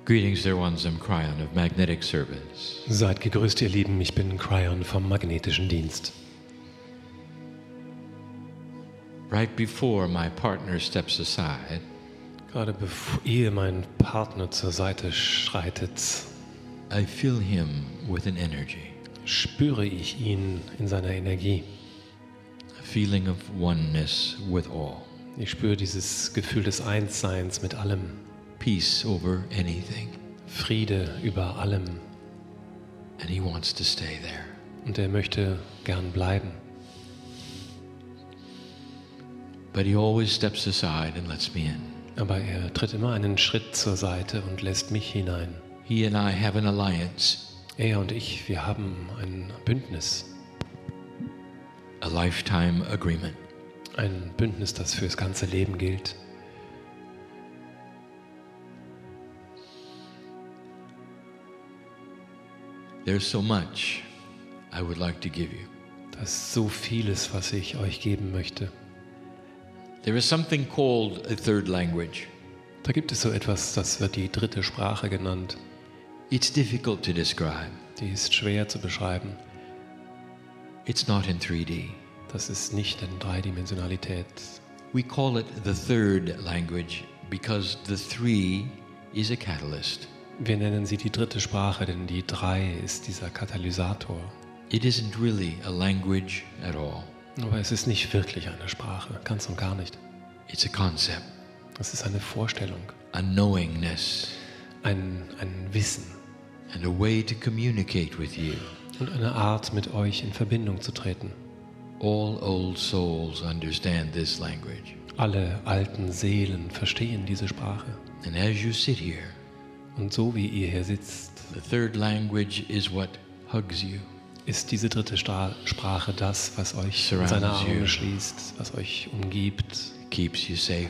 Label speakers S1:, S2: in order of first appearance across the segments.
S1: Greetings, dear ones. I'm Cryon of Magnetic Service.
S2: Seid gegrüßt, ihr Lieben, ich bin Cryon vom Magnetischen Dienst.
S1: Right before my partner steps aside,
S2: Gerade ehe mein Partner zur Seite schreitet,
S1: I fill him with an energy,
S2: spüre ich ihn in seiner Energie.
S1: a feeling of oneness with all,
S2: Ich spüre dieses Gefühl des Einsseins mit allem,
S1: peace over anything,
S2: Friede über allem.
S1: and he wants to stay there.
S2: Und er möchte gern bleiben.
S1: But he always steps aside and lets me in.
S2: Aber er tritt immer einen Schritt zur Seite und lässt mich hinein.
S1: He and I have an alliance,
S2: Er und ich, wir haben ein Bündnis.
S1: a lifetime agreement.
S2: Ein Bündnis, das fürs ganze Leben gilt.
S1: There's so much I would like to give you.
S2: Das ist so vieles, was ich euch geben möchte.
S1: There is something called a third language.
S2: Da gibt es so etwas, das wird die dritte Sprache genannt.
S1: It's difficult to describe.
S2: Die ist schwer zu beschreiben.
S1: It's not in 3D.
S2: Das ist nicht in Dreidimensionalität.
S1: We call it the third language because the three is a catalyst.
S2: Wir nennen sie die dritte Sprache, denn die 3 ist dieser Katalysator.
S1: It isn't really a language at all.
S2: Aber es ist nicht wirklich eine Sprache, ganz und gar nicht.
S1: It's a concept,
S2: Es ist eine Vorstellung,
S1: a knowingness,
S2: ein Wissen
S1: and a way to communicate with you.
S2: und eine Art, mit euch in Verbindung zu treten.
S1: All old souls understand this language.
S2: Alle alten Seelen verstehen diese Sprache.
S1: And as you sit here,
S2: Und so wie ihr hier sitzt,
S1: the third language is what hugs you,
S2: ist diese dritte Sprache das, was euch in
S1: Surrounds
S2: seine
S1: you.
S2: Arme schließt, was euch umgibt,
S1: keeps you safe,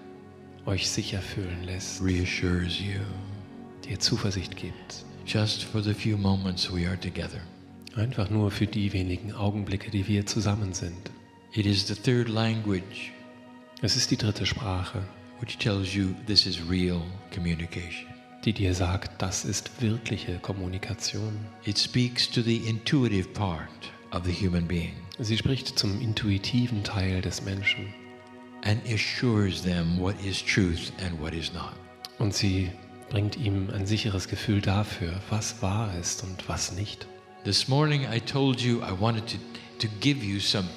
S2: euch sicher fühlen lässt,
S1: reassures you.
S2: dir Zuversicht gibt.
S1: Just for the few moments we are together.
S2: Einfach nur für die wenigen Augenblicke, die wir zusammen sind.
S1: It is the third language
S2: Es ist die dritte Sprache,
S1: which tells you this is real communication.
S2: die dir sagt, das ist wirkliche Kommunikation.
S1: It speaks to the intuitive part of the human being
S2: Sie spricht zum intuitiven Teil des Menschen
S1: and assures them what is truth and what is not.
S2: und sie bringt ihm ein sicheres Gefühl dafür, was wahr ist und was nicht.
S1: This morning I told you I wanted to give you some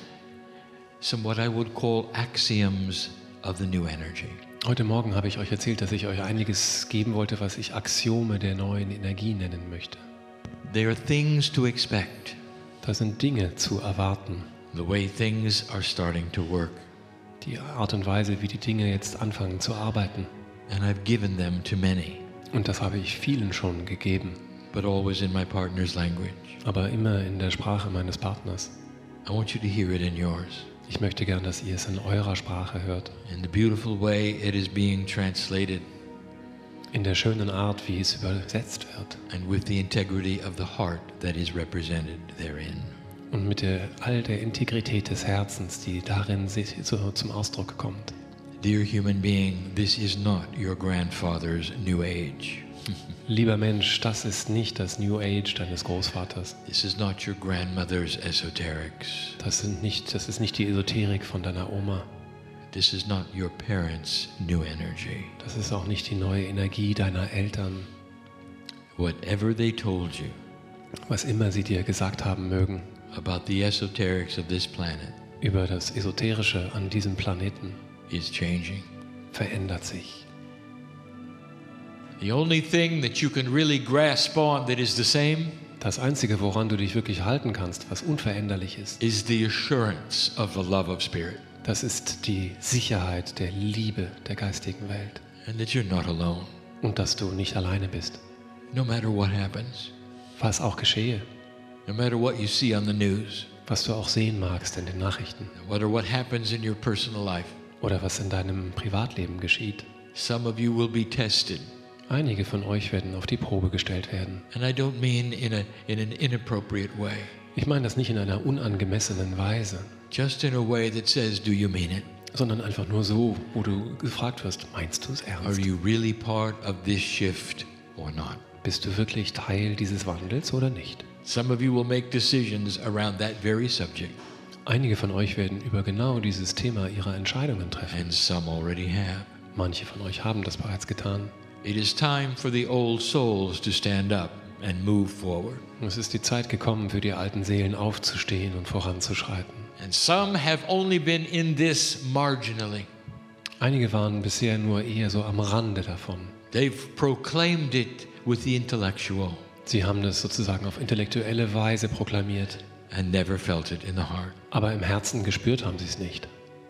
S1: what I would call axioms of the new energy.
S2: Heute Morgen habe ich euch erzählt, dass ich euch einiges geben wollte, was ich Axiome der neuen Energie nennen möchte.
S1: They are things to expect,
S2: Das sind Dinge zu erwarten.
S1: the way things are starting to work.
S2: Die Art und Weise, wie die Dinge jetzt anfangen zu arbeiten.
S1: And I've given them to many,
S2: Und das habe ich vielen schon gegeben,
S1: but always in my partner's language.
S2: aber immer in der Sprache meines Partners.
S1: I want you to hear it in yours.
S2: Ich möchte gern, dass ihr es in eurer Sprache hört.
S1: In the beautiful way it is being translated,
S2: In der schönen Art, wie es übersetzt wird.
S1: and with the integrity of the heart that is represented therein.
S2: Und mit all der Integrität des Herzens, die darin zum Ausdruck kommt.
S1: Dear human being, this is not your grandfather's New Age.
S2: Lieber Mensch, das ist nicht das New Age deines Großvaters.
S1: This is not your grandmother's esoterics.
S2: Das ist nicht die Esoterik von deiner Oma.
S1: This is not your parents' new energy.
S2: Das ist auch nicht die neue Energie deiner Eltern.
S1: Whatever they told you
S2: Was immer sie dir gesagt haben mögen
S1: about the esoterics of this planet
S2: über das Esoterische an diesem Planeten,
S1: is changing.
S2: verändert sich.
S1: The only thing that you can really grasp on that is the same
S2: Das Einzige, woran du dich wirklich halten kannst, was unveränderlich ist,
S1: is the assurance of the love of spirit,
S2: das ist die Sicherheit der Liebe der geistigen Welt.
S1: and that you're not alone,
S2: Und dass du nicht alleine bist.
S1: no matter what happens,
S2: Was auch geschehe,
S1: no matter what you see on the news,
S2: was du auch sehen magst in den Nachrichten
S1: no matter what happens in your personal life.
S2: oder was in deinem Privatleben geschieht.
S1: Some of you will be tested,
S2: Einige von euch werden auf die Probe gestellt werden.
S1: and I don't mean in an inappropriate way,
S2: Ich meine das nicht in einer unangemessenen Weise,
S1: just in a way that says, do you mean it?
S2: sondern einfach nur so, wo du gefragt wirst, meinst du es
S1: Are
S2: ernst?
S1: you really part of this shift or not.
S2: Bist du wirklich Teil dieses Wandels oder nicht?
S1: Some of you will make decisions around that very subject,
S2: Einige von euch werden über genau dieses Thema ihre Entscheidungen treffen.
S1: and some already have.
S2: Manche von euch haben das bereits getan.
S1: It is time for the old souls to stand up and move forward.
S2: Und es ist die Zeit gekommen, für die alten Seelen aufzustehen und voranzuschreiten.
S1: And some have only been in this marginally.
S2: Einige waren bisher nur eher so am Rande davon.
S1: They've proclaimed it with the intellectual
S2: Sie haben das sozusagen auf intellektuelle Weise proklamiert,
S1: and never felt it in the heart.
S2: aber im Herzen gespürt haben sie es nicht.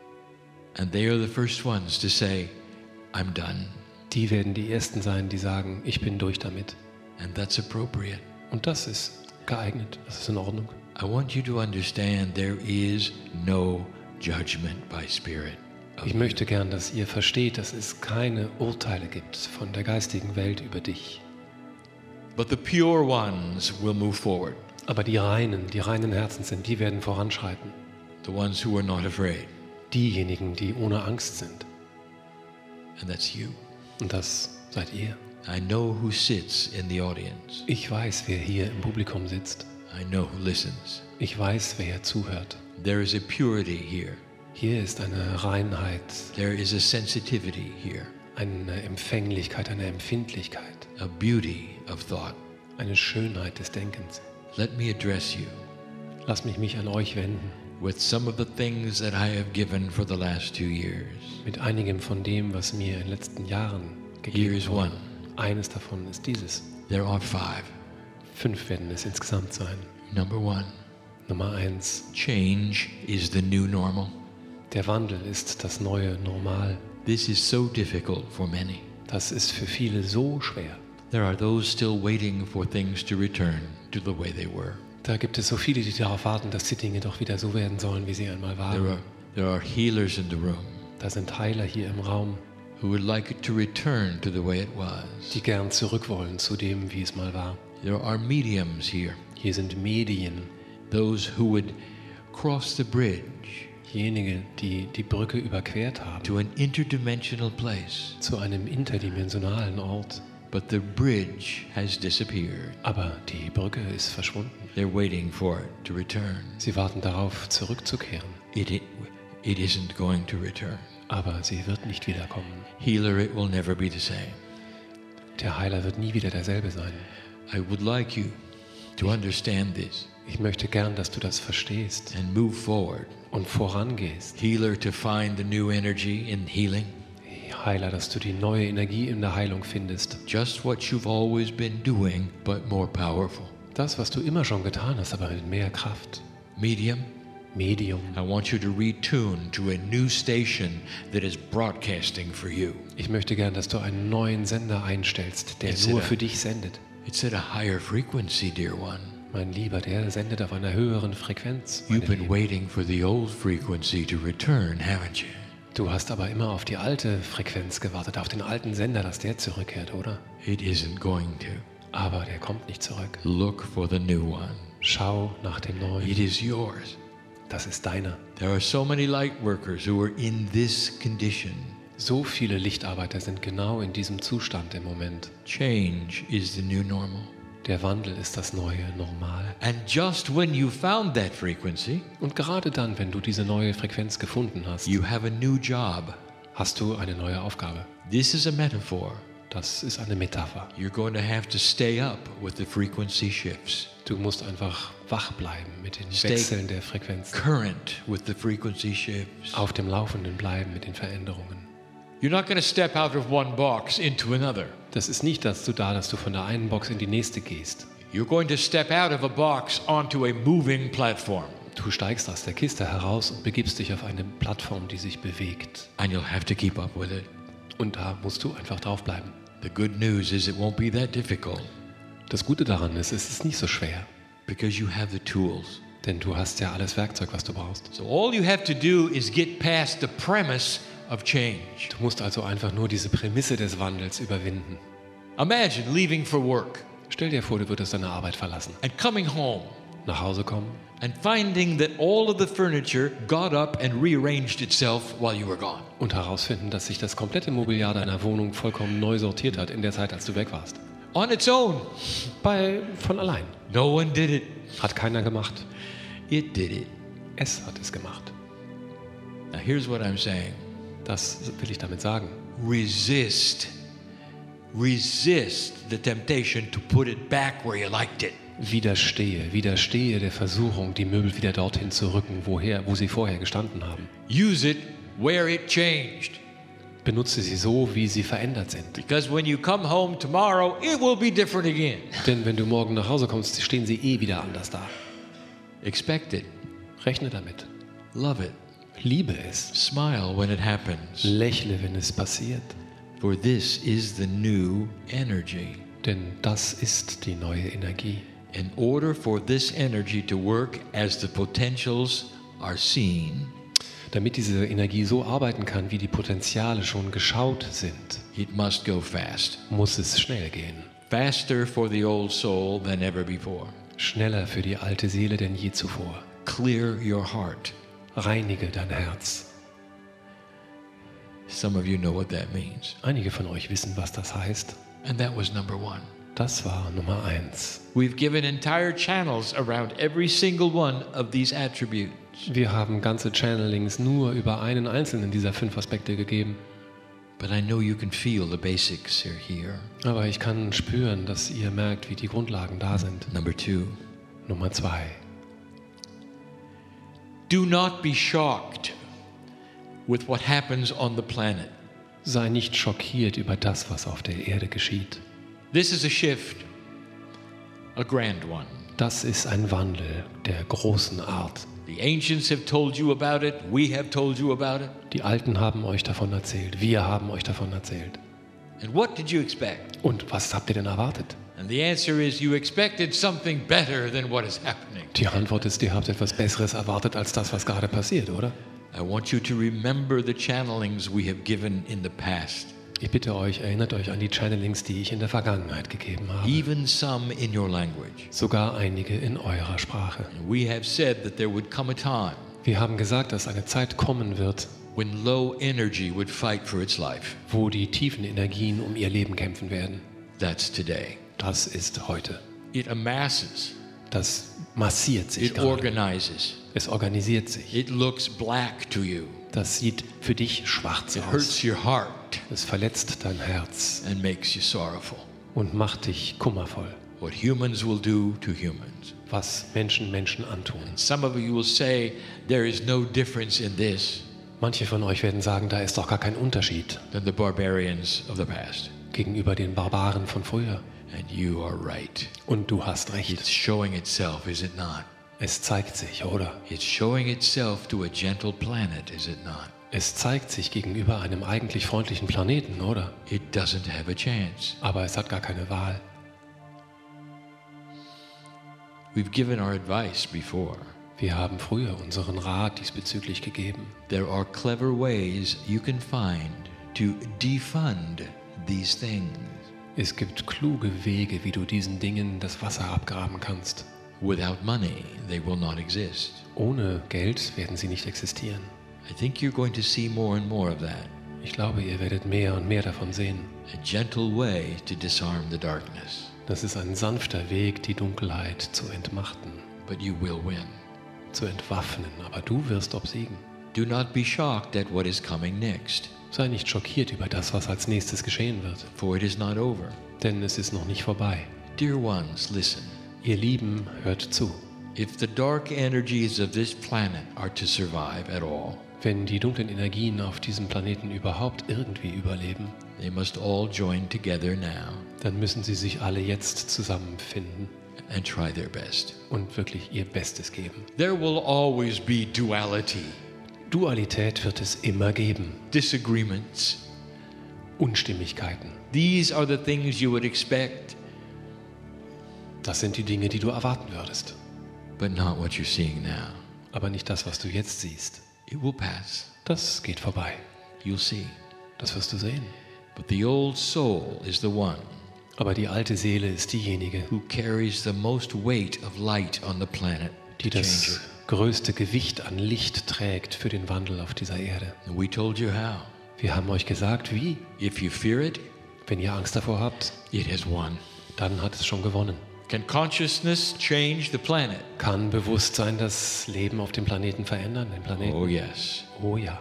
S1: And they are the first ones to say, I'm done.
S2: Die werden die Ersten sein, die sagen, ich bin durch damit.
S1: And that's appropriate.
S2: Und das ist geeignet, das ist in Ordnung.
S1: I want you to understand there is no judgment by spirit.
S2: Ich möchte gern, dass ihr versteht, dass es keine Urteile gibt von der geistigen Welt über dich.
S1: But the pure ones will move forward,
S2: Aber die reinen Herzen sind, die werden voranschreiten.
S1: the ones who are not afraid.
S2: Diejenigen, die ohne Angst sind.
S1: And that's you.
S2: Und das seid ihr.
S1: I know who sits in the audience.
S2: Ich weiß, wer hier im Publikum sitzt.
S1: I know who listens.
S2: Ich weiß, wer hier zuhört.
S1: There is a purity here.
S2: Hier ist eine Reinheit,
S1: There is a sensitivity here,
S2: eine Empfänglichkeit, eine Empfindlichkeit,
S1: a beauty of thought.
S2: eine Schönheit des Denkens.
S1: Let me address you
S2: Lasst mich an euch wenden
S1: with some of the things that I have given for the last 2 years.
S2: mit einigem von dem, was mir in den letzten Jahren
S1: Here
S2: gegeben
S1: is
S2: wurde.
S1: one.
S2: Eines davon ist dieses.
S1: There are 5.
S2: 5 werden es insgesamt sein.
S1: Number 1,
S2: Nummer 1.
S1: change is the new normal.
S2: Der Wandel ist das neue Normal.
S1: This is so difficult for many.
S2: Das ist für viele so schwer.
S1: There are those still waiting for things to return to the way they were.
S2: Da gibt es so viele, die darauf warten, dass die Dinge doch wieder so werden sollen, wie sie einmal waren.
S1: There are healers in the room
S2: Da sind Heiler hier im Raum,
S1: who would like it to return to the way it was.
S2: die gern zurück wollen zu dem, wie es mal war.
S1: There are mediums here,
S2: Hier sind Medien,
S1: those who would cross the bridge
S2: diejenigen, die die Brücke überquert haben,
S1: to an interdimensional place.
S2: zu einem interdimensionalen Ort.
S1: But the bridge has disappeared.
S2: Aber die Brücke ist verschwunden.
S1: They're waiting for it to return.
S2: Sie warten darauf, zurückzukehren.
S1: It isn't going to return.
S2: Aber sie wird nicht wiederkommen.
S1: Healer, it will never be the same.
S2: Der Heiler wird nie wieder derselbe sein.
S1: I would like you to understand this
S2: Ich möchte gern, dass du das verstehst
S1: and move forward.
S2: und vorangehst.
S1: Healer, to find the new energy in healing.
S2: Heiler, dass du die neue Energie in der Heilung findest.
S1: Just what you've always been doing, but more powerful.
S2: Das, was du immer schon getan hast, aber mit mehr Kraft.
S1: Medium,
S2: Medium.
S1: I want you to retune to a new station that is broadcasting for you.
S2: Ich möchte gern, dass du einen neuen Sender einstellst, der
S1: Jetzt
S2: nur
S1: wieder.
S2: für dich sendet.
S1: It's at a higher frequency, dear one.
S2: Mein Lieber, der sendet auf einer höheren Frequenz.
S1: You've
S2: meine
S1: been
S2: Lieben.
S1: waiting for the old frequency to return, haven't you?
S2: Du hast aber immer auf die alte Frequenz gewartet, auf den alten Sender, dass der zurückkehrt, oder?
S1: It isn't going to.
S2: Aber der kommt nicht zurück.
S1: Look for the new one.
S2: Schau nach dem Neuen.
S1: It is yours.
S2: Das ist deiner.
S1: There are so many light workers who are in this condition.
S2: So viele Lichtarbeiter sind genau in diesem Zustand im Moment.
S1: Change is the new normal.
S2: Der Wandel ist das neue Normal.
S1: And just when you found that frequency,
S2: Und gerade dann, wenn du diese neue Frequenz gefunden hast,
S1: you have a new job.
S2: hast du eine neue Aufgabe.
S1: This is a metaphor.
S2: Das ist eine Metapher.
S1: You're going to have to stay up with the frequency shifts,
S2: Du musst einfach wach bleiben mit den
S1: Stay
S2: Wechseln der Frequenzen.
S1: current with the frequency shifts.
S2: Auf dem Laufenden bleiben mit den Veränderungen.
S1: You're not going to step out of one box into another.
S2: Das ist nicht dazu da, dass du von der einen Box in die nächste gehst.
S1: You're going to step out of a box onto a moving platform.
S2: Du steigst aus der Kiste heraus und begibst dich auf eine Plattform, die sich bewegt.
S1: And you'll have to keep up with it.
S2: Und da musst du einfach draufbleiben.
S1: The good news is it won't be that difficult
S2: Das Gute daran ist, es ist nicht so schwer,
S1: because you have the tools.
S2: denn du hast ja alles Werkzeug, was du brauchst.
S1: So all you have to do is get past the premise of change.
S2: Du musst also einfach nur diese Prämisse des Wandels überwinden.
S1: Imagine leaving for work
S2: Stell dir vor, du würdest deine Arbeit verlassen,
S1: and coming home
S2: nach Hause kommen
S1: and finding that all of the furniture got up and rearranged itself while you were gone.
S2: und herausfinden, dass sich das komplette Mobiliar deiner Wohnung vollkommen neu sortiert hat in der Zeit, als du weg warst.
S1: on its own.
S2: Von allein.
S1: No one did it.
S2: Hat keiner gemacht.
S1: It did it.
S2: Es hat es gemacht.
S1: Now here's what I'm saying.
S2: Das will ich damit sagen.
S1: Resist the temptation to put it back where you liked it.
S2: Widerstehe der Versuchung, die Möbel wieder dorthin zu rücken, wo sie vorher gestanden haben.
S1: Use it where it changed.
S2: Benutze sie so, wie sie verändert sind.
S1: Because when you come home tomorrow, it will be different again.
S2: Denn wenn du morgen nach Hause kommst, stehen sie wieder anders da.
S1: Expect it.
S2: Rechne damit.
S1: Love it.
S2: Liebe es.
S1: Smile when it happens.
S2: Lächle, wenn es passiert.
S1: For this is the new energy.
S2: Denn das ist die neue Energie.
S1: In order for this energy to work as the potentials are seen,
S2: damit diese Energie so arbeiten kann, wie die Potenziale schon geschaut sind,
S1: it must go fast.
S2: Muss es schnell gehen.
S1: Faster for the old soul than ever before.
S2: Schneller für die alte Seele denn je zuvor.
S1: Clear your heart.
S2: Reinige dein Herz.
S1: Some of you know what that means.
S2: Einige von euch wissen, was das heißt.
S1: And that was number one.
S2: Das war Nummer 1.
S1: We've given entire channels around every single one of these attributes.
S2: Wir haben ganze Channelings nur über einen einzelnen dieser 5 Aspekte gegeben.
S1: But I know you can feel the basics are here.
S2: Aber ich kann spüren, dass ihr merkt, wie die Grundlagen da sind.
S1: Number 2.
S2: Nummer 2.
S1: Do not be shocked with what happens on the planet.
S2: Sei nicht schockiert über das, was auf der Erde geschieht.
S1: This is a shift, a grand one.
S2: Das ist ein Wandel der großen Art.
S1: The ancients have told you about it. We have told you about it.
S2: Die Alten haben euch davon erzählt. Wir haben euch davon erzählt.
S1: And what did you expect?
S2: Und was habt ihr denn erwartet?
S1: And the answer is you expected something better than what is happening.
S2: Die Antwort ist, ihr habt etwas Besseres erwartet als das, was gerade passiert, oder?
S1: I want you to remember the channelings we have given in the past.
S2: Ich bitte euch, erinnert euch an die Channelings, die ich in der Vergangenheit gegeben habe.
S1: Even some in your language.
S2: Sogar einige in eurer Sprache.
S1: And we have said that there would come a time
S2: Wir haben gesagt, dass eine Zeit kommen wird,
S1: when low energy would fight for its life.
S2: wo die tiefen Energien um ihr Leben kämpfen werden.
S1: That's today.
S2: Das ist heute.
S1: It amasses.
S2: Das massiert sich
S1: It
S2: gerade.
S1: organizes.
S2: Es organisiert sich.
S1: It looks black to you.
S2: Das sieht für dich schwarz
S1: It
S2: aus.
S1: hurts your heart
S2: Es verletzt dein Herz
S1: and makes you sorrowful.
S2: und macht dich kummervoll.
S1: What humans will do to humans.
S2: Was Menschen antun.
S1: Some of you will say there is no difference in this
S2: Manche von euch werden sagen, da ist doch gar kein Unterschied
S1: than the barbarians of the past.
S2: gegenüber den Barbaren von früher.
S1: And you are right.
S2: Und du hast recht.
S1: It's showing itself, is it not?
S2: Es zeigt sich, oder?
S1: It's showing itself to a gentle planet, is it not?
S2: Es zeigt sich gegenüber einem eigentlich freundlichen Planeten, oder?
S1: It doesn't have a chance.
S2: Aber es hat gar keine Wahl.
S1: We've given our advice before.
S2: Wir haben früher unseren Rat diesbezüglich gegeben.
S1: There are clever ways you can find to defund these things.
S2: Es gibt kluge Wege, wie du diesen Dingen das Wasser abgraben kannst.
S1: Without money, they will not exist.
S2: Ohne Geld werden sie nicht existieren.
S1: I think you're going to see more and more of that.
S2: Ich glaube, ihr werdet mehr und mehr davon sehen.
S1: A gentle way to disarm the darkness.
S2: Das ist ein sanfter Weg, die Dunkelheit zu entmachten,
S1: But you will win.
S2: zu entwaffnen, aber du wirst obsiegen.
S1: Do not be shocked at what is coming next,
S2: Sei nicht schockiert über das, was als nächstes geschehen wird,
S1: for it is not over.
S2: denn es ist noch nicht vorbei.
S1: Dear ones, listen.
S2: Ihr Lieben, hört zu.
S1: If the dark energies of this planet are to survive at all,
S2: Wenn die dunklen Energien auf diesem Planeten überhaupt irgendwie überleben,
S1: they must all join together now
S2: dann müssen sie sich alle jetzt zusammenfinden
S1: and try their best.
S2: und wirklich ihr Bestes geben.
S1: There will always be duality,
S2: Dualität wird es immer geben.
S1: disagreements.
S2: Unstimmigkeiten.
S1: These are the things you would expect,
S2: Das sind die Dinge, die du erwarten würdest.
S1: but not what you're seeing now.
S2: Aber nicht das, was du jetzt siehst.
S1: It will pass.
S2: Das geht vorbei.
S1: You'll see.
S2: Das wirst du sehen.
S1: But the old soul is the one
S2: Aber die alte Seele ist diejenige,
S1: who carries the most weight of light on the planet to
S2: die
S1: change
S2: das
S1: it.
S2: größte Gewicht an Licht trägt für den Wandel auf dieser Erde.
S1: And we told you how.
S2: Wir haben euch gesagt, wie.
S1: If you fear it,
S2: Wenn ihr Angst davor habt,
S1: it has won.
S2: dann hat es schon gewonnen.
S1: Can consciousness change the planet?
S2: Kann Bewusstsein das Leben auf dem Planeten verändern, den Planeten?
S1: Oh, yes.
S2: Oh ja.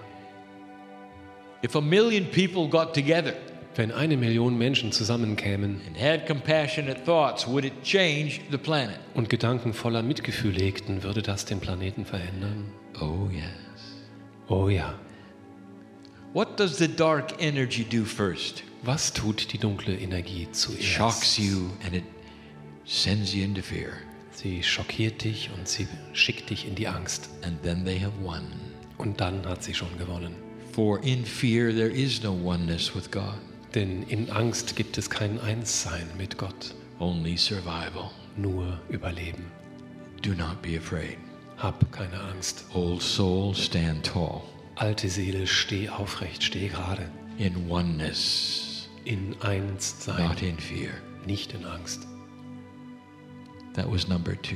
S1: If a million people got together
S2: Wenn 1 Million Menschen zusammenkämen
S1: and had compassionate thoughts, would it change the planet?
S2: und Gedanken voller Mitgefühl legten, würde das den Planeten verändern?
S1: Oh, yes.
S2: Oh ja.
S1: What does the dark energy do first?
S2: Was tut die dunkle Energie zuerst?
S1: Shocks you and it sends you into fear.
S2: Sie schockiert dich und sie schickt dich in die Angst.
S1: And then they have won.
S2: Und dann hat sie schon gewonnen.
S1: For in fear there is no oneness with God,
S2: Denn in Angst gibt es kein Einssein mit Gott,
S1: only survival.
S2: nur Überleben.
S1: Do not be afraid.
S2: Hab keine Angst.
S1: Old soul, stand tall.
S2: Alte Seele, steh aufrecht, steh gerade.
S1: In oneness,
S2: In Einssein,
S1: not in fear.
S2: nicht in Angst.
S1: That was number 2.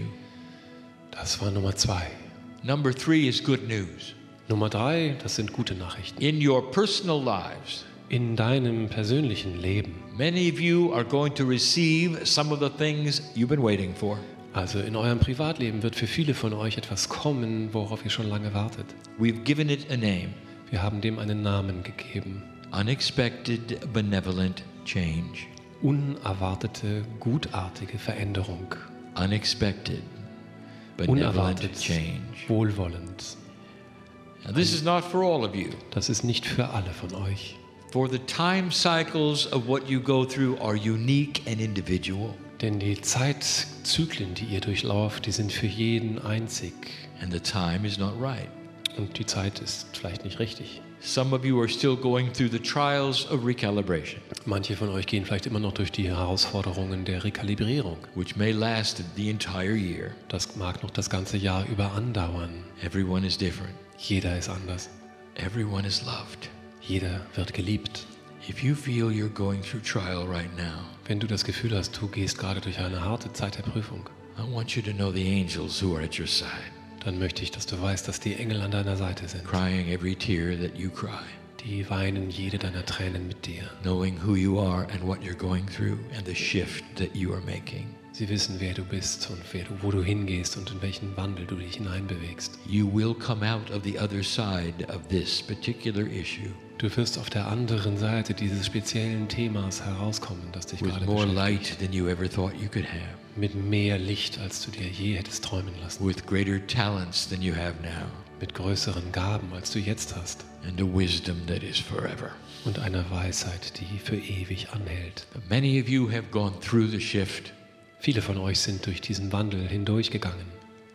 S2: Das war Nummer 2.
S1: Number 3 is good news.
S2: Nummer 3, das sind gute Nachrichten.
S1: In your personal lives,
S2: In deinem persönlichen Leben,
S1: many of you are going to receive some of the things you've been waiting for.
S2: also in eurem Privatleben, wird für viele von euch etwas kommen, worauf ihr schon lange wartet.
S1: We've given it a name.
S2: Wir haben dem einen Namen gegeben.
S1: Unexpected benevolent change.
S2: Unerwartete, gutartige Veränderung.
S1: Unexpected benevolent
S2: Unerwartet,
S1: change.
S2: wohlwollend.
S1: Now, this is not for all of you.
S2: Das ist nicht für alle von euch.
S1: For the time cycles of what you go through are unique and individual,
S2: Denn die Zeitzyklen, die ihr durchlauft, die sind für jeden einzig.
S1: and the time is not right.
S2: Und die Zeit ist vielleicht nicht richtig.
S1: Some of you are still going through the trials of recalibration,
S2: Manche von euch gehen vielleicht immer noch durch die Herausforderungen der Rekalibrierung.
S1: which may last the entire year.
S2: Das mag noch das ganze Jahr über andauern.
S1: Everyone is different.
S2: Jeder ist anders.
S1: Everyone is loved.
S2: Jeder wird geliebt.
S1: If you feel you're going through trial right now,
S2: Wenn du das Gefühl hast, du gehst gerade durch eine harte Zeit der Prüfung,
S1: I want you to know the angels who are at your side,
S2: dann möchte ich, dass du weißt, dass die Engel an deiner Seite sind.
S1: crying every tear that you cry,
S2: Die weinen jede deiner Tränen mit dir.
S1: knowing who you are and what you're going through and the shift that you are making.
S2: Sie wissen, wer du bist und wo du hingehst und in welchen Wandel du dich hineinbewegst.
S1: You will come out of the other side of this particular issue
S2: Du wirst auf der anderen Seite dieses speziellen Themas herauskommen, das dich
S1: with
S2: gerade
S1: more
S2: beschäftigt.
S1: light than you ever thought you could have,
S2: Mit mehr Licht, als du dir je hättest träumen lassen.
S1: with greater talents than you have now,
S2: Mit größeren Gaben, als du jetzt hast.
S1: and a wisdom that is forever.
S2: Und einer Weisheit, die für ewig anhält.
S1: But many of you have gone through the shift.
S2: Viele von euch sind durch diesen Wandel hindurchgegangen.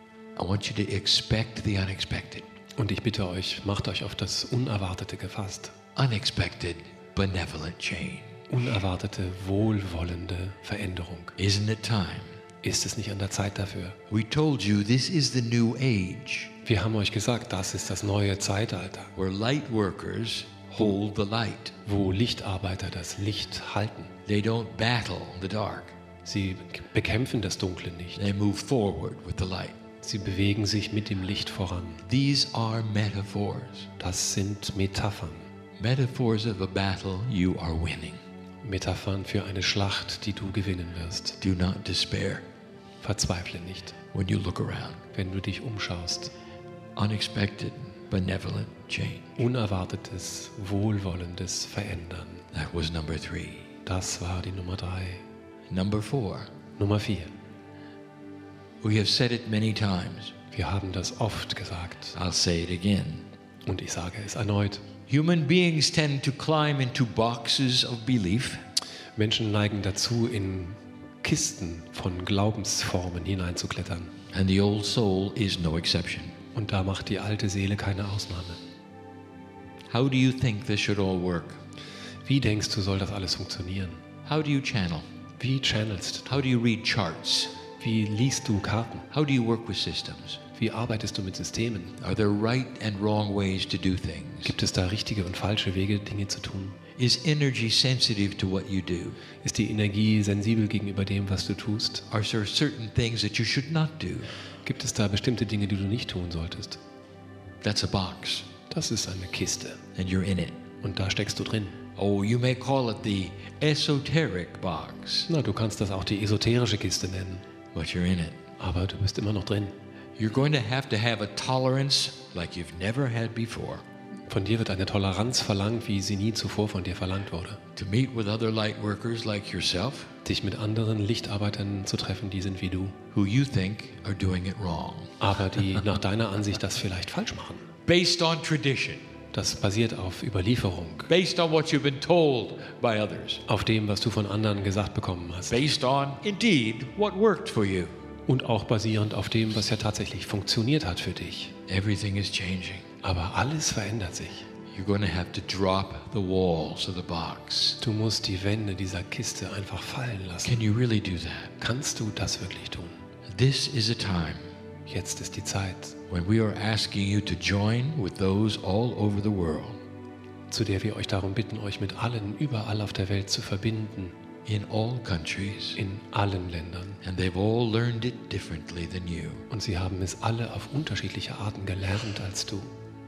S1: I want you to expect the unexpected.
S2: Und ich bitte euch, macht euch auf das Unerwartete gefasst.
S1: Unexpected benevolent change.
S2: Unerwartete, wohlwollende Veränderung.
S1: Isn't it time?
S2: Ist es nicht an der Zeit dafür?
S1: We told you this is the new age
S2: Wir haben euch gesagt, das ist das neue Zeitalter,
S1: where light workers hold the light.
S2: wo Lichtarbeiter das Licht halten.
S1: They don't battle the dark.
S2: Sie bekämpfen das Dunkle nicht.
S1: They move forward with the light.
S2: Sie bewegen sich mit dem Licht voran.
S1: These are metaphors.
S2: Das sind Metaphern.
S1: Metaphors of a battle you are winning.
S2: Metaphern für eine Schlacht, die du gewinnen wirst.
S1: Do not despair
S2: Verzweifle nicht,
S1: when you look around.
S2: wenn du dich umschaust.
S1: Unexpected benevolent change.
S2: Unerwartetes, wohlwollendes Verändern.
S1: That was number 3.
S2: Das war die Nummer 3.
S1: Number 4.
S2: Nummer 4.
S1: We have said it many times.
S2: Wir haben das oft gesagt.
S1: I'll say it again.
S2: Und ich sage es erneut.
S1: Human beings tend to climb into boxes of belief
S2: Menschen neigen dazu, in Kisten von Glaubensformen hineinzuklettern.
S1: and the old soul is no exception.
S2: Und da macht die alte Seele keine Ausnahme.
S1: How do you think this should all work?
S2: Wie denkst du, soll das alles funktionieren?
S1: How do you channel?
S2: Wie channelst du?
S1: How do you read charts?
S2: Wie liest du Karten?
S1: How do you work with systems?
S2: Wie arbeitest du mit Systemen?
S1: Are there right and wrong ways to do things?
S2: Gibt es da richtige und falsche Wege, Dinge zu tun?
S1: Is energy sensitive to what you do?
S2: Ist die Energie sensibel gegenüber dem, was du tust?
S1: Are there certain things that you should not do?
S2: Gibt es da bestimmte Dinge, die du nicht tun solltest?
S1: That's a box,
S2: Das ist eine Kiste
S1: and you're in it.
S2: und da steckst du drin.
S1: Oh, you may call it the esoteric box,
S2: Na, du kannst das auch die esoterische Kiste nennen,
S1: but you're in it.
S2: aber du bist immer noch drin.
S1: You're going to have a tolerance like you've never had before
S2: Von dir wird eine Toleranz verlangt, wie sie nie zuvor von dir verlangt wurde.
S1: to meet with other light workers like yourself
S2: Dich mit anderen Lichtarbeitern zu treffen, die sind wie du,
S1: who you think are doing it wrong,
S2: aber die nach deiner Ansicht das vielleicht falsch machen.
S1: based on tradition,
S2: Das basiert auf Überlieferung,
S1: based on what you've been told by others,
S2: auf dem, was du von anderen gesagt bekommen hast
S1: based on, indeed, what worked for you.
S2: und auch basierend auf dem, was ja tatsächlich funktioniert hat für dich.
S1: Everything is changing.
S2: Aber alles verändert sich.
S1: You're going to have to drop the walls of the box.
S2: Du musst die Wände dieser Kiste einfach fallen lassen.
S1: Can you really do that?
S2: Kannst du das wirklich tun?
S1: This is a time
S2: Jetzt ist die Zeit,
S1: when we are asking you to join with those all over the world
S2: zu der wir euch darum bitten, euch mit allen überall auf der Welt zu verbinden,
S1: in all countries,
S2: in allen Ländern.
S1: and they've all learned it differently than you.
S2: Und sie haben es alle auf unterschiedliche Arten gelernt als du.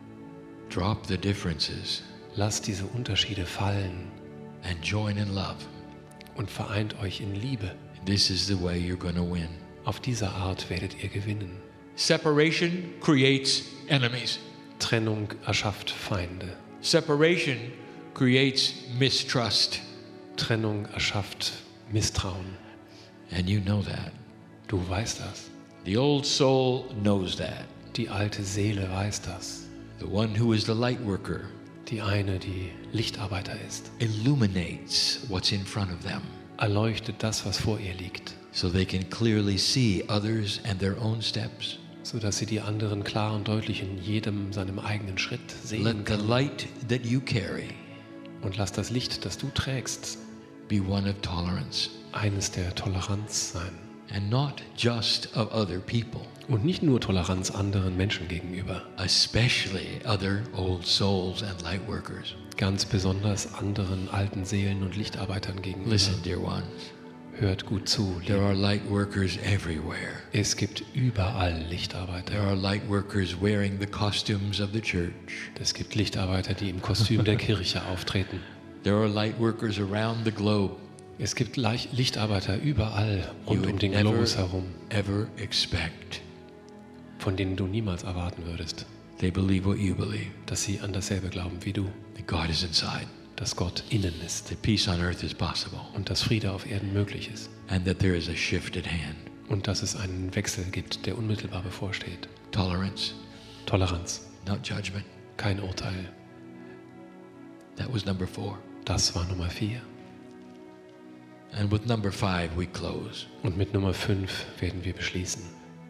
S1: Drop the differences
S2: Lasst diese Unterschiede fallen
S1: and join in love.
S2: und vereint euch in Liebe.
S1: This is the way you're going to win.
S2: Auf diese Art werdet ihr gewinnen.
S1: Separation creates enemies.
S2: Trennung erschafft Feinde.
S1: Separation creates mistrust,
S2: Trennung erschafft Misstrauen.
S1: and you know that.
S2: Du weißt das.
S1: The old soul knows that.
S2: Die alte Seele weiß das.
S1: The one who is the light worker
S2: Die eine, die Lichtarbeiter ist,
S1: illuminates what's in front of them
S2: erleuchtet das, was vor ihr liegt,
S1: so they can clearly see others and their own steps.
S2: sodass sie die anderen klar und deutlich in jedem seinem eigenen Schritt sehen
S1: Let the
S2: kann.
S1: light that you carry
S2: Und lass das Licht, das du trägst,
S1: be one of tolerance
S2: eines der Toleranz sein.
S1: and not just of other people,
S2: Und nicht nur Toleranz anderen Menschen gegenüber,
S1: especially other old souls and light workers.
S2: ganz besonders anderen alten Seelen und Lichtarbeitern gegenüber.
S1: Listen, dear ones,
S2: Hört gut zu,
S1: there
S2: Liebe.
S1: are light workers everywhere.
S2: Es gibt überall
S1: There
S2: Lichtarbeiter.
S1: are light workers wearing the costumes of the church.
S2: Es gibt Lichtarbeiter, die im Kostüm der Kirche auftreten.
S1: There are light workers around the globe
S2: Es gibt Lichtarbeiter überall rund
S1: you
S2: um
S1: would
S2: den
S1: never,
S2: Globus herum,
S1: ever expect.
S2: von denen du niemals erwarten würdest,
S1: They believe what you believe,
S2: dass sie an dasselbe glauben wie du,
S1: that God is inside,
S2: dass Gott innen ist
S1: that peace on earth is possible,
S2: und dass Friede auf Erden möglich ist
S1: and that there is a shift at hand.
S2: und dass es einen Wechsel gibt, der unmittelbar bevorsteht.
S1: Tolerance,
S2: Toleranz,
S1: not judgment.
S2: kein Urteil.
S1: That was number 4.
S2: Das war Nummer 4.
S1: And with number 5, we close.
S2: Und mit Nummer 5 werden wir beschließen.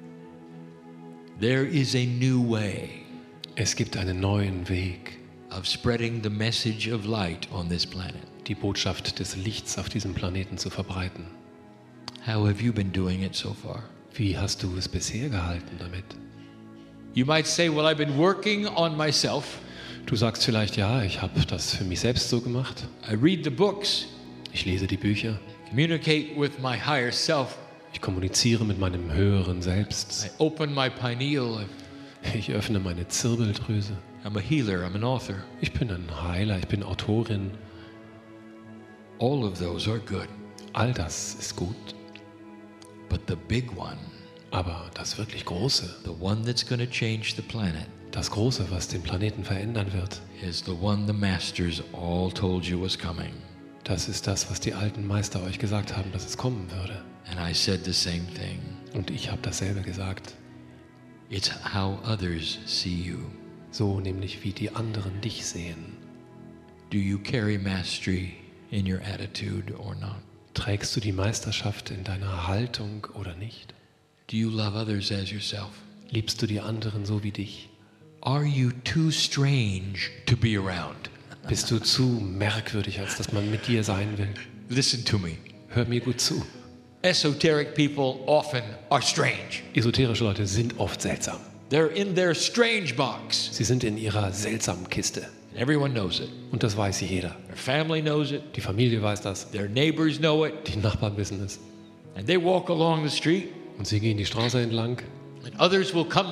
S1: There is a new way
S2: Es gibt einen neuen Weg,
S1: of spreading the message of light on this planet.
S2: die Botschaft des Lichts auf diesem Planeten zu verbreiten.
S1: How have you been doing it so far?
S2: Wie hast du es bisher gehalten damit?
S1: You might say, well, I've been working on myself.
S2: Du sagst vielleicht, ja, ich habe das für mich selbst so gemacht.
S1: I read the books,
S2: Ich lese die Bücher.
S1: communicate with my higher self.
S2: Ich kommuniziere mit meinem höheren Selbst.
S1: I open my pineal.
S2: Ich öffne meine Zirbeldrüse.
S1: I'm a healer. I'm an author.
S2: Ich bin ein Heiler, ich bin Autorin.
S1: All of those are good.
S2: All das ist gut.
S1: But the big one,
S2: Aber das wirklich Große,
S1: the one that's going to change the planet,
S2: das Große, was den Planeten verändern wird,
S1: is the one the masters all told you was coming.
S2: das ist das, was die alten Meister euch gesagt haben, dass es kommen würde.
S1: And I said the same thing.
S2: Und ich habe dasselbe gesagt.
S1: It's how others see you.
S2: So nämlich wie die anderen dich sehen.
S1: Do you carry mastery in your attitude or not?
S2: Trägst du die Meisterschaft in deiner Haltung oder nicht?
S1: Do you love others as yourself?
S2: Liebst du die anderen so wie dich?
S1: Are you too strange to be around?
S2: Bist du zu merkwürdig, als dass man mit dir sein will?
S1: Listen to me.
S2: Hör mir gut zu.
S1: Esoteric people often are strange.
S2: Esoterische Leute sind oft seltsam.
S1: They're in their strange box.
S2: Sie sind in ihrer seltsamen Kiste.
S1: Everyone knows it.
S2: Und das weiß jeder.
S1: Their family knows it.
S2: Die Familie weiß das.
S1: Their neighbors know it.
S2: Die Nachbarn wissen es.
S1: And they walk along the street,
S2: Und sie gehen die Straße entlang.
S1: and others will come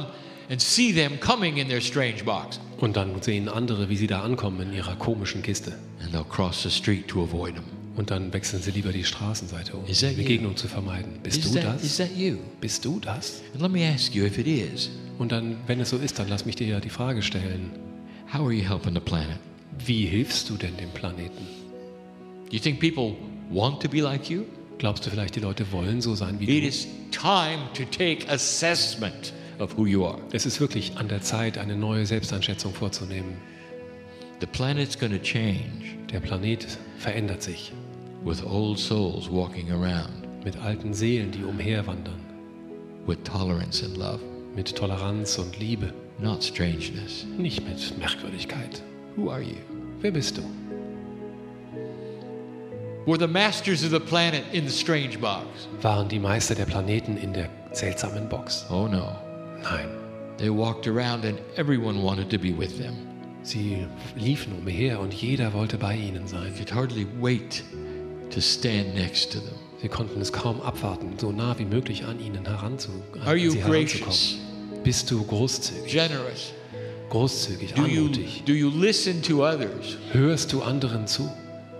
S1: and see them coming in their strange box.
S2: Und dann sehen andere, wie sie da ankommen in ihrer komischen Kiste.
S1: And they'll cross the street to avoid them.
S2: Und dann wechseln sie lieber die Straßenseite, um
S1: Is that
S2: die Begegnung zu vermeiden. Bist du
S1: Is
S2: das?
S1: that you?
S2: Bist du das?
S1: And let me ask you, if it is,
S2: Und dann, wenn es so ist, dann lass mich dir ja die Frage stellen,
S1: how are you helping the planet?
S2: wie hilfst du denn dem Planeten?
S1: Do you think people want to be like you?
S2: Glaubst du vielleicht, die Leute wollen so sein wie
S1: It
S2: du?
S1: is time to take assessment of who you are.
S2: Es ist wirklich an der Zeit, eine neue Selbsteinschätzung vorzunehmen.
S1: The planet's going to change
S2: Der Planet verändert sich
S1: with old souls walking around
S2: mit alten Seelen, die umherwandern,
S1: with tolerance and love,
S2: mit Toleranz und Liebe,
S1: not strangeness.
S2: nicht mit Merkwürdigkeit.
S1: Who are you?
S2: Wer bist du?
S1: Were the masters of the planet in the strange box?
S2: Waren die Meister der Planeten in der seltsamen Box?
S1: Oh no.
S2: Nein.
S1: They walked around and everyone wanted to be with them.
S2: Sie liefen umher und jeder wollte bei ihnen sein.
S1: Could hardly wait to stand next to them.
S2: Sie konnten es kaum abwarten, so nah wie möglich an ihnen
S1: Are you
S2: sie
S1: gracious,
S2: Bist du großzügig,
S1: generous?
S2: großzügig, anmutig?
S1: Do you listen to others?
S2: Hörst du anderen zu?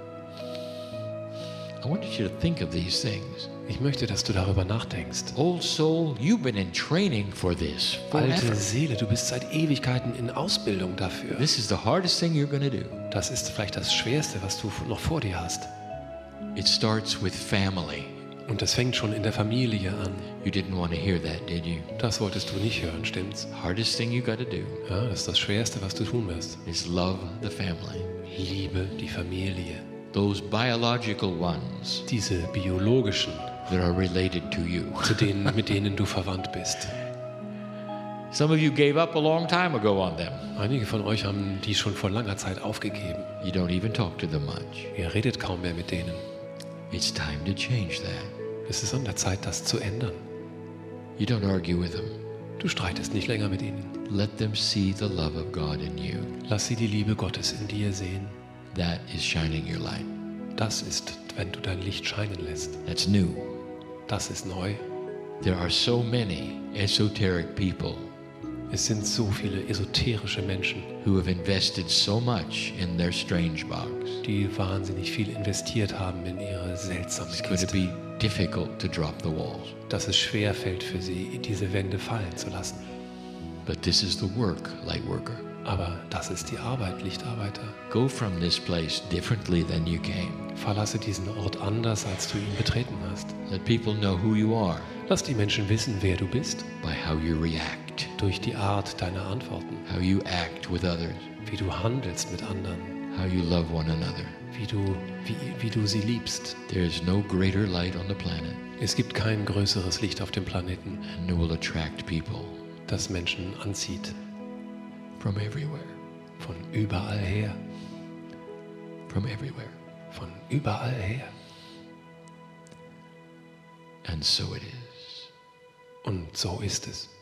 S1: I want you to think of these things.
S2: Ich möchte, dass du darüber nachdenkst.
S1: Old soul, you've been in training for this
S2: Alte
S1: forever.
S2: Seele, du bist seit Ewigkeiten in Ausbildung dafür.
S1: This is the hardest thing you're going to do.
S2: Das ist vielleicht das Schwerste, was du noch vor dir hast.
S1: It starts with family.
S2: Und das fängt schon in der Familie an.
S1: You didn't want to hear that, did you?
S2: Das wolltest du nicht hören, stimmt's?
S1: Hardest thing you got to do
S2: Ja, das ist das Schwerste, was du tun wirst.
S1: is love the family.
S2: Liebe die Familie.
S1: Those biological ones
S2: Diese biologischen,
S1: that are related to you.
S2: mit denen du verwandt bist.
S1: Some of you gave up a long time ago on them.
S2: Einige von euch haben die schon vor langer Zeit aufgegeben.
S1: You don't even talk to them much.
S2: Ihr redet kaum mehr mit denen.
S1: It's time to change that.
S2: Es ist an der Zeit, das zu ändern.
S1: You don't argue with them.
S2: Du streitest nicht länger mit ihnen.
S1: Let them see the love of God in you.
S2: Lass sie die Liebe Gottes in dir sehen.
S1: That is shining your light.
S2: Das ist, wenn du dein Licht scheinen lässt.
S1: That's new.
S2: Das ist neu.
S1: There are so many esoteric people
S2: Es sind so viele esoterische Menschen,
S1: who have invested so much in their strange box.
S2: die wahnsinnig viel investiert haben in ihre seltsame
S1: It's going to
S2: Kiste,
S1: be difficult to drop the walls.
S2: dass es schwer fällt für sie, diese Wände fallen zu lassen.
S1: But this is the work, Lightworker.
S2: Aber das ist die Arbeit, Lichtarbeiter.
S1: Go from this place differently than you came.
S2: Verlasse diesen Ort anders, als du ihn betreten hast.
S1: Let people know who you are
S2: Lass die Menschen wissen, wer du bist,
S1: by how you react,
S2: durch die Art deiner Antworten,
S1: how you act with others,
S2: wie du handelst mit anderen,
S1: how you love one another.
S2: wie du sie liebst.
S1: There is no greater light on the planet,
S2: Es gibt kein größeres Licht auf dem Planeten,
S1: and it will attract people
S2: das Menschen anzieht.
S1: from everywhere,
S2: Von überall her.
S1: from everywhere.
S2: Von überall her.
S1: And so it is.
S2: Und so ist es.